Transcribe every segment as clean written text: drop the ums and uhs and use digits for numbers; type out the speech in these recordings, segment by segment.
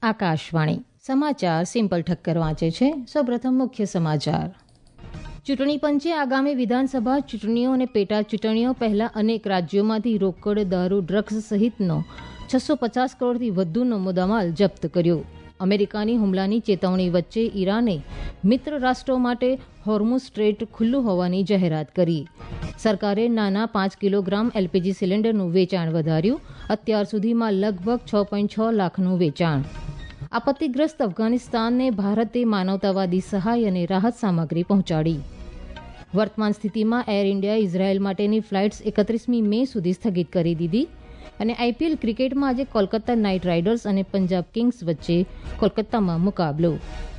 આકાશવાણી સમાચાર સિમ્પલ ઠક્કર વાંચે છે. સૌપ્રથમ મુખ્ય સમાચાર. ચૂંટણી પંચે આગામી વિધાનસભા ચૂંટણીઓ અને પેટા ચૂંટણીઓ પહેલા અનેક રાજ્યોમાંથી રોકડ, દારૂ, ડ્રગ્સ સહિતનો 650 કરોડથી વધુનો મુદ્દામાલ જપ્ત કર્યો. અમેરિકાની હુમલાની ચેતવણી વચ્ચે ઈરાને મિત્ર રાષ્ટ્રો માટે હોર્મુઝ સ્ટ્રેટ ખુલ્લું હોવાની જાહેરાત કરી. સરકારે નાના 5 કિલોગ્રામ એલપીજી સિલિન્ડરનું વેચાણ વધાર્યું. અત્યાર સુધીમાં લગભગ 6.6 લાખનું વેચાણ. આપત્તિગ્રસ્ત અફઘાનિસ્તાનને ભારતે માનવતાવાદી સહાય અને રાહત સામગ્રી પહોંચાડી. વર્તમાન સ્થિતિમાં એર ઇન્ડિયા ઇઝરાયેલ માટેની ફ્લાઇટ્સ 31મી મે સુધી સ્થગિત કરી દીધી. અને આઈપીએલ ક્રિકેટમાં આજે કોલકાતા નાઇટ રાઇડર્સ અને પંજાબ કિંગ્સ વચ્ચે કોલકાતામાં મુકાબલો.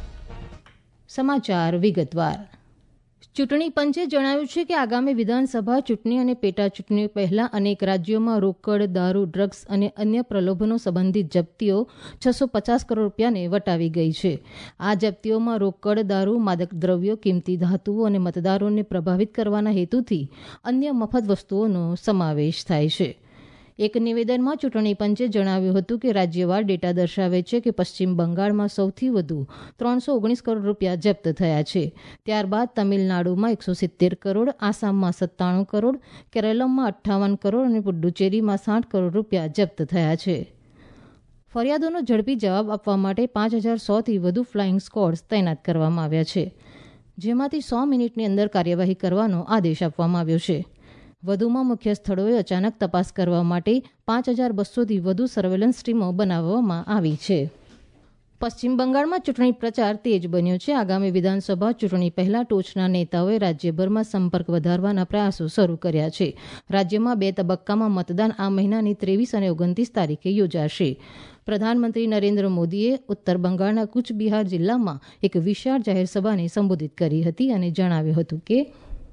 સમાચાર વિગતવાર. ચૂંટણી પંચે જણાવ્યું છે કે આગામી વિધાનસભા ચૂંટણી અને પેટા ચૂંટણીઓ પહેલા અનેક રાજ્યોમાં રોકડ, દારૂ, ડ્રગ્સ અને અન્ય પ્રલોભનો સંબંધિત જપ્તીઓ 650 કરોડ રૂપિયાને વટાવી ગઈ છે. આ જપ્તીઓમાં રોકડ, દારૂ, માદક દ્રવ્યો, કિંમતી ધાતુઓ અને મતદારોને પ્રભાવિત કરવાના હેતુથી અન્ય મફત વસ્તુઓનો સમાવેશ થાય છે. એક નિવેદનમાં ચૂંટણી પંચે જણાવ્યું હતું કે રાજ્યવાર ડેટા દર્શાવે છે કે પશ્ચિમ બંગાળમાં સૌથી વધુ 319 કરોડ રૂપિયા જપ્ત થયા છે. ત્યારબાદ તમિલનાડુમાં 170 કરોડ, આસામમાં 97 કરોડ, કેરળમાં 58 કરોડ અને પુડ્ડુચેરીમાં 60 કરોડ રૂપિયા જપ્ત થયા છે. ફરિયાદોનો ઝડપી જવાબ આપવા માટે 5100થી વધુ ફ્લાઇંગ સ્ક્વોડ્સ તૈનાત કરવામાં આવ્યા છે, જેમાંથી 100 મિનિટની અંદર કાર્યવાહી કરવાનો આદેશ આપવામાં આવ્યો છે. વધુમાં મુખ્ય સ્થળોએ અચાનક તપાસ કરવા માટે 5200થી વધુ સર્વેલન્સ ટીમો બનાવવામાં આવી છે. પશ્ચિમ બંગાળમાં ચૂંટણી પ્રચાર તેજ બન્યો છે. આગામી વિધાનસભા ચૂંટણી પહેલા ટોચના નેતાઓએ રાજ્યભરમાં સંપર્ક વધારવાના પ્રયાસો શરૂ કર્યા છે. રાજ્યમાં 2 તબક્કામાં મતદાન આ મહિનાની 23 અને 29 તારીખે યોજાશે. પ્રધાનમંત્રી નરેન્દ્ર મોદીએ ઉત્તર બંગાળના કુચબિહાર જિલ્લામાં એક વિશાળ જાહેર સભાને સંબોધિત કરી હતી અને જણાવ્યું હતું કે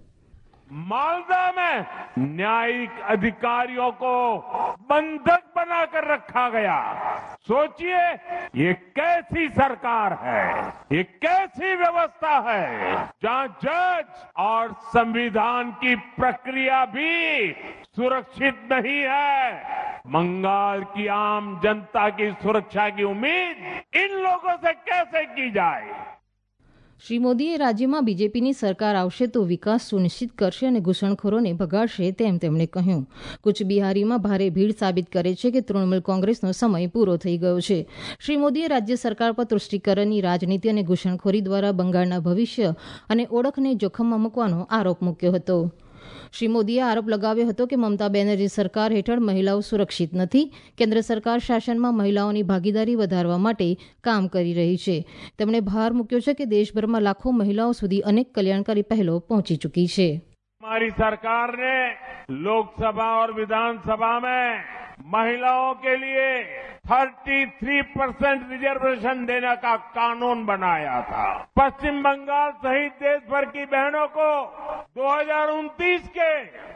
मालदा में न्यायिक अधिकारियों को बंधक बनाकर रखा गया. सोचिए ये कैसी सरकार है, ये कैसी व्यवस्था है जहां जज और संविधान की प्रक्रिया भी सुरक्षित नहीं है. बंगाल की आम जनता की सुरक्षा की उम्मीद इन लोगों से कैसे की जाए. શ્રી મોદીએ રાજ્યમાં બીજેપીની સરકાર આવશે તો વિકાસ સુનિશ્ચિત કરશે અને ઘૂસણખોરોને ભગાડશે તેમ તેમણે કહ્યું. કુચબિહારીમાં ભારે ભીડ સાબિત કરે છે કે તૃણમૂલ કોંગ્રેસનો સમય પૂરો થઈ ગયો છે. શ્રી મોદીએ રાજ્ય સરકાર પર તુષ્ટિકરણની રાજનીતિ અને ઘૂસણખોરી દ્વારા બંગાળના ભવિષ્ય અને ઓળખને જોખમમાં મૂકવાનો આરોપ મૂક્યો હતો. શ્રી મોદીએ આરોપ લગાવ્યો હતો કે મમતા બેનર્જી સરકાર હેઠળ મહિલાઓ સુરક્ષિત નથી. કેન્દ્ર સરકાર શાસનમાં મહિલાઓની ભાગીદારી વધારવા માટે કામ કરી રહી છે. તેમણે ભાર મૂક્યો છે કે દેશભરમાં લાખો મહિલાઓ સુધી અનેક કલ્યાણકારી પહેલો પહોંચી ચૂકી છે. हमारी सरकार ने लोकसभा और विधानसभा में महिलाओं के लिए 33% रिजर्वेशन देने का कानून बनाया था. पश्चिम बंगाल सहित देश भर की बहनों को 2029 के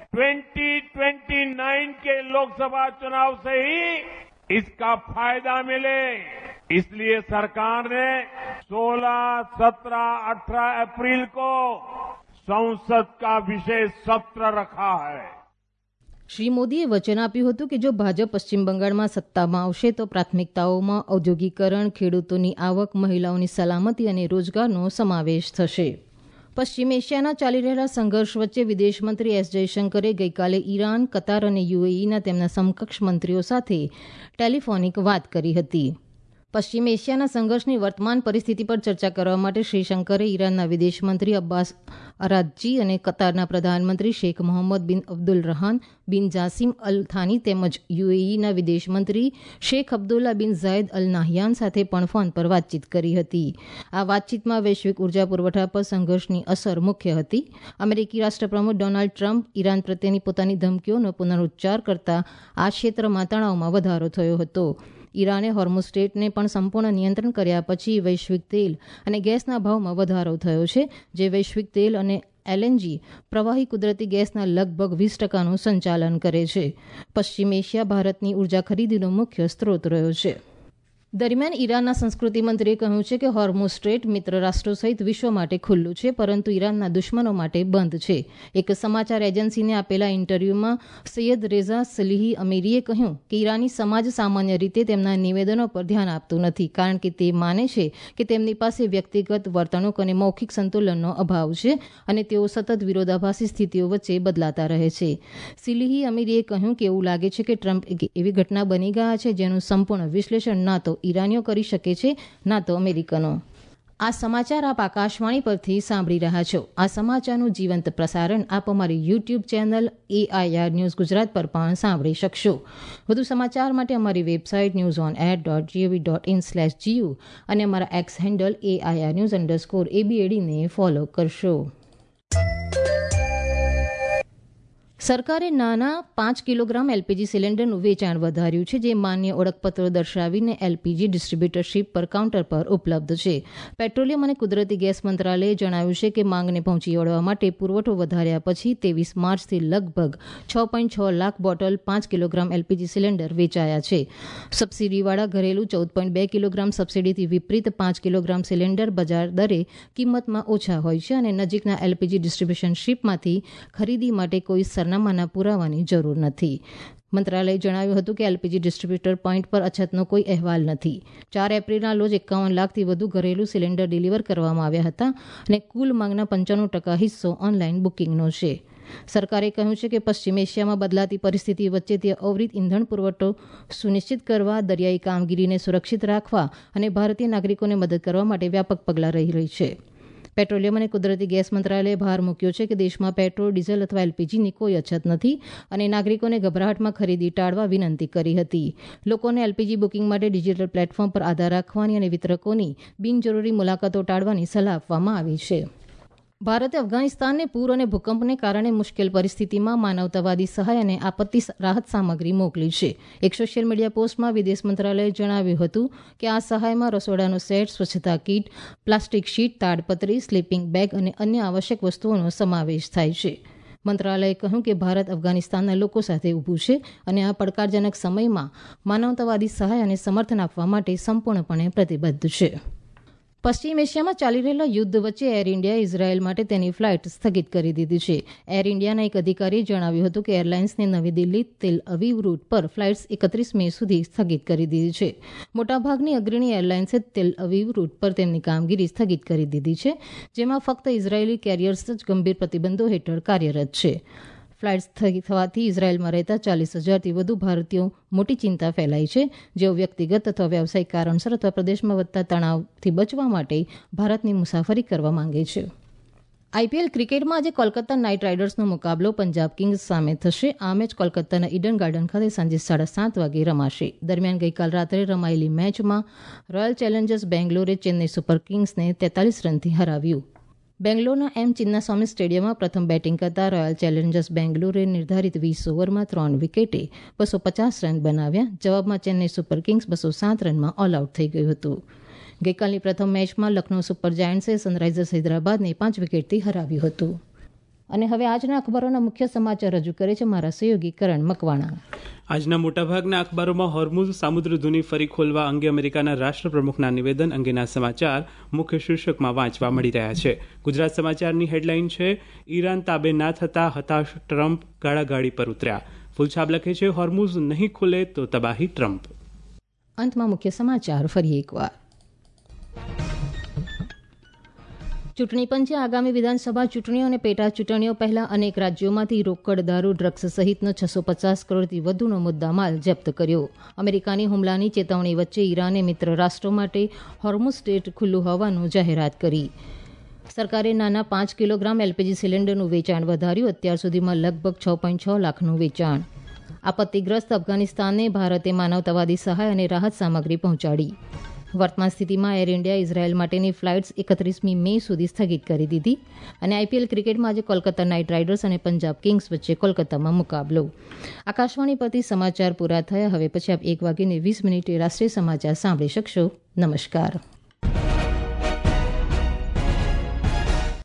2029 के लोकसभा चुनाव से ही इसका फायदा मिले, इसलिए सरकार ने 16, 17, 18 अप्रैल को संसद का विशेष सत्र रखा है. શ્રી મોદીએ વચન આપ્યું હતું કે જો ભાજપ પશ્ચિમ બંગાળમાં સત્તામાં આવશે તો પ્રાથમિકતાઓમાં ઔદ્યોગિકરણ, ખેડૂતોની આવક, મહિલાઓની સલામતી અને રોજગારનો સમાવેશ થશે. પશ્ચિમ એશિયાના ચાલી રહેલા સંઘર્ષ વચ્ચે વિદેશમંત્રી એસ જયશંકરે ગઈકાલે ઈરાન, કતાર અને યુએઈના તેમના સમકક્ષ મંત્રીઓ સાથે ટેલિફોનિક વાત કરી હતી. પશ્ચિમ એશિયાના સંઘર્ષની વર્તમાન પરિસ્થિતિ પર ચર્ચા કરવા માટે શ્રી શંકરે ઈરાનના વિદેશમંત્રી અબ્બાસ અરાઘચી અને કતારના પ્રધાનમંત્રી શેખ મોહમ્મદ બિન અબ્દુલ રહાન બિન જાસિમ અલ થાની તેમજ યુએઈના વિદેશમંત્રી શેખ અબ્દુલ્લા બિન ઝાયદ અલ નાહયાન સાથે પણ ફોન પર વાતચીત કરી હતી. આ વાતચીતમાં વૈશ્વિક ઉર્જા પુરવઠા પર સંઘર્ષની અસર મુખ્ય હતી. અમેરિકી રાષ્ટ્રપ્રમુખ ડોનાલ્ડ ટ્રમ્પ ઈરાન પ્રત્યેની પોતાની ધમકીઓનો પુનરુચ્ચાર કરતા આ ક્ષેત્રમાં તણાવમાં વધારો થયો હતો. ઈરાને હોર્મુઝ સ્ટ્રેટને પણ સંપૂર્ણ નિયંત્રણ કર્યા પછી વૈશ્વિક તેલ અને ગેસના ભાવમાં વધારો થયો છે, જે વૈશ્વિક તેલ અને એલએનજી પ્રવાહી કુદરતી ગેસના લગભગ 20%નું સંચાલન કરે છે. પશ્ચિમ એશિયા ભારતની ઉર્જા ખરીદીનો મુખ્ય સ્ત્રોત રહ્યો છે. દરમિયાન ઈરાનના સંસ્કૃતિ મંત્રીએ કહ્યું છે કે હોર્મુઝ સ્ટ્રેટ મિત્ર રાષ્ટ્રો સહિત વિશ્વ માટે ખુલ્લું છે, પરંતુ ઈરાનના દુશ્મનો માટે બંધ છે. એક સમાચાર એજન્સીને આપેલા ઇન્ટરવ્યુમાં સૈયદ રેઝા સલીહી અમીરીએ કહ્યું કે ઈરાની સમાજ સામાન્ય રીતે તેમના નિવેદનો પર ધ્યાન આપતું નથી, કારણ કે તે માને છે કે તેમની પાસે વ્યક્તિગત વર્તણૂક અને મૌખિક સંતુલનનો અભાવ છે અને તેઓ સતત વિરોધાભાસી સ્થિતિઓ વચ્ચે બદલાતા રહે છે. સલીહી અમીરીએ કહ્યું કે એવું લાગે છે કે ટ્રમ્પ એક એવી ઘટના બની ગયા છે જેનું સંપૂર્ણ વિશ્લેષણ ના તો ઈરાનીઓ કરી શકે છે ના તો અમેરિકનો. આ સમાચાર આપ આકાશવાણી પરથી સાંભળી રહ્યા છો. આ સમાચારનું જીવંત પ્રસારણ આપ અમારી YouTube channel AIR news Gujarat પર પણ સાંભળી શકશો. વધુ સમાચાર માટે અમારી વેબસાઇટ newsonair.gov.in/gu અને અમારા એક્સ હેન્ડલ AIR_news_ABAD ને ફોલો કરશો. સરકારે નાના 5 કિલોગ્રામ એલપીજી સિલિન્ડરનું વેચાણ વધાર્યું છે, જે માન્ય ઓળખપત્રો દર્શાવીને એલપીજી ડિસ્ટ્રીબ્યુટરશીપ પર કાઉન્ટર પર ઉપલબ્ધ છે. પેટ્રોલિયમ અને કુદરતી ગેસ મંત્રાલયે જણાવ્યું છે કે માંગને પહોંચી વળવા માટે પુરવઠો વધાર્યા પછી 23 માર્ચથી લગભગ 6.6 લાખ બોટલ 5 કિલોગ્રામ એલપીજી સિલિન્ડર વેચાયા છે. સબસિડીવાળા ઘરેલું 14.2 કિલોગ્રામ સબસિડીથી વિપરીત 5 કિલોગ્રામ સિલિન્ડર બજાર દરે કિંમતમાં ઓછા હોય છે અને નજીકના એલપીજી ડિસ્ટ્રીબ્યુશનશીપમાંથી ખરીદી માટે કોઈ સરનામાના પુરાવાની જરૂર નથી. મંત્રાલયે જણાવ્યું હતું કે એલપીજી ડિસ્ટ્રીબ્યુટર પોઈન્ટ પર અછતનો કોઈ અહેવાલ નથી. 4 એપ્રિલના રોજ 51 લાખથી વધુ ઘરેલું સિલિન્ડર ડિલિવર કરવામાં આવ્યા હતા અને કુલ માંગના 95% હિસ્સો ઓનલાઈન બુકિંગનો છે. સરકારે કહ્યું છે કે પશ્ચિમ એશિયામાં બદલાતી પરિસ્થિતિ વચ્ચે તે અવિરત ઇંધણ પુરવઠો સુનિશ્ચિત કરવા, દરિયાઈ કામગીરીને સુરક્ષિત રાખવા અને ભારતીય નાગરિકોને મદદ કરવા માટે વ્યાપક પગલાં લઈ રહી છે. પેટ્રોલિયમ અને કુદરતી ગેસ મંત્રાલયે ભાર મૂક્યો છે કે દેશમાં પેટ્રોલ, ડીઝલ અથવા એલપીજીની કોઈ અછત નથી અને નાગરિકોને ગભરાટમાં ખરીદી ટાળવા વિનંતી કરી હતી. લોકોને એલપીજી બુકિંગ માટે ડિજિટલ પ્લેટફોર્મ પર આધાર રાખવાની અને વિતરકોની બિનજરૂરી મુલાકાતો ટાળવાની સલાહ આપવામાં આવી છે. ભારતે અફઘાનિસ્તાનને પૂર અને ભૂકંપને કારણે મુશ્કેલ પરિસ્થિતિમાં માનવતાવાદી સહાય અને આપત્તિ રાહત સામગ્રી મોકલી છે. એક સોશિયલ મીડિયા પોસ્ટમાં વિદેશ મંત્રાલયે જણાવ્યું હતું કે આ સહાયમાં રસોડાનો સેટ, સ્વચ્છતા કીટ, પ્લાસ્ટિક શીટ, તાડપત્રી, સ્લીપિંગ બેગ અને અન્ય આવશ્યક વસ્તુઓનો સમાવેશ થાય છે. મંત્રાલયે કહ્યું કે ભારત અફઘાનિસ્તાનના લોકો સાથે ઊભું છે અને આ પડકારજનક સમયમાં માનવતાવાદી સહાય અને સમર્થન આપવા માટે સંપૂર્ણપણે પ્રતિબદ્ધ છે. પશ્ચિમ એશિયામાં ચાલી રહેલા યુદ્ધ વચ્ચે એર ઇન્ડિયાએ ઇઝરાયેલ માટે તેની ફ્લાઇટ સ્થગિત કરી દીધી છે. એર ઇન્ડિયાના એક અધિકારીએ જણાવ્યું હતું કે એરલાઇન્સને નવી દિલ્હી તેલ અવીવ રૂટ પર ફ્લાઇટ્સ 31 મે સુધી સ્થગિત કરી દીધી છે. મોટાભાગની અગ્રણી એરલાઇન્સે તેલ અવીવ રૂટ પર તેમની કામગીરી સ્થગિત કરી દીધી છે, જેમાં ફક્ત ઇઝરાયેલી કેરિયર્સ જ ગંભીર પ્રતિબંધો હેઠળ કાર્યરત છે. ફ્લાઇટ સ્થગિત થવાથી ઇઝરાયેલમાં રહેતા 40,000થી વધુ ભારતીયો મોટી ચિંતા ફેલાઈ છે, જેઓ વ્યક્તિગત અથવા વ્યવસાયિક કારણસર અથવા પ્રદેશમાં વધતા તણાવથી બચવા માટે ભારતની મુસાફરી કરવા માંગે છે. આઈપીએલ ક્રિકેટમાં આજે કોલકાતા નાઇટ રાઇડર્સનો મુકાબલો પંજાબ કિંગ્સ સામે થશે. આ મેચ કોલકાતાના ઈડન ગાર્ડન ખાતે સાંજે 7:30 વાગે રમાશે. દરમિયાન ગઈકાલ રાત્રે રમાયેલી મેચમાં રોયલ ચેલેન્જર્સ બેંગ્લોરે ચેન્નઈ સુપર કિંગ્સને 43 રનથી હરાવ્યું. બેંગ્લોરના ચિન્નાસ્વામી સ્ટેડિયમમાં પ્રથમ બેટિંગ કરતા રોયલ ચેલેન્જર્સ બેંગ્લુરુએ નિર્ધારિત 20 ઓવરમાં 3 વિકેટે 250 રન બનાવ્યા. જવાબમાં ચેન્નઈ સુપર કિંગ્સ 207 રનમાં ઓલ આઉટ થઈ ગયું હતું. ગઈકાલની પ્રથમ મેચમાં લખનૌ સુપર જાયન્ટ્સે સનરાઇઝર્સ હૈદરાબાદને 5 વિકેટથી હરાવ્યું હતું. અને હવે આજના અખબારોના મુખ્ય સમાચાર રજૂ કરે છે મારા સહયોગી કરણ મકવાણા. આજના મોટાભાગના અખબારોમાં હોર્મુઝ સામુદ્રધુની ફરી ખોલવા અંગે અમેરિકાના રાષ્ટ્રપ્રમુખના નિવેદન અંગેના સમાચાર મુખ્ય શીર્ષકમાં વાંચવા મળી રહ્યા છે. ગુજરાત સમાચારની હેડલાઇન છે, ઈરાન તાબે ના થતા હતાશ ટ્રમ્પ ગાળાગાળી પર ઉતર્યા. ફૂલછાપ લખે છે, હોર્મુઝ નહીં ખુલે તો તબાહી ટ્રમ્પ. અંતમાં મુખ્ય સમાચાર ફરી એકવાર. ચૂંટણી પંચે આગામી વિધાનસભા ચૂંટણીઓ અને પેટા ચૂંટણીઓ પહેલા અનેક રાજ્યોમાંથી રોકડ, દારૂ, ડ્રગ્સ સહિતનો 650 કરોડથી વધુનો મુદ્દામાલ જપ્ત કર્યો. અમેરિકાની હુમલાની ચેતવણી વચ્ચે ઈરાને મિત્ર રાષ્ટ્રો માટે હોર્મુઝ સ્ટ્રેટ ખુલ્લું હોવાનું જાહેરાત કરી. સરકારે નાના 5 કિલોગ્રામ એલપીજી સિલિન્ડરનું વેચાણ વધાર્યું. અત્યાર સુધીમાં લગભગ 6.6 લાખનું વેચાણ. આપત્તિગ્રસ્ત અફઘાનિસ્તાનને ભારતે માનવતાવાદી સહાય અને રાહત સામગ્રી પહોંચાડી. વર્તમાન સ્થિતિમાં એર ઇન્ડિયા ઇઝરાયેલ માટેની ફ્લાઇટ્સ 31 મે સુધી સ્થગિત કરી દીધી. અને આઈપીએલ ક્રિકેટમાં આજે કોલકાતા નાઇટ રાઇડર્સ અને પંજાબ કિંગ્સ વચ્ચે કોલકાતામાં મુકાબલો. આકાશવાણી પરથી સમાચાર પૂરા થયા. હવે પછી આપ 1:20 રાષ્ટ્રીય સમાચાર સાંભળી શકશો. નમસ્કાર.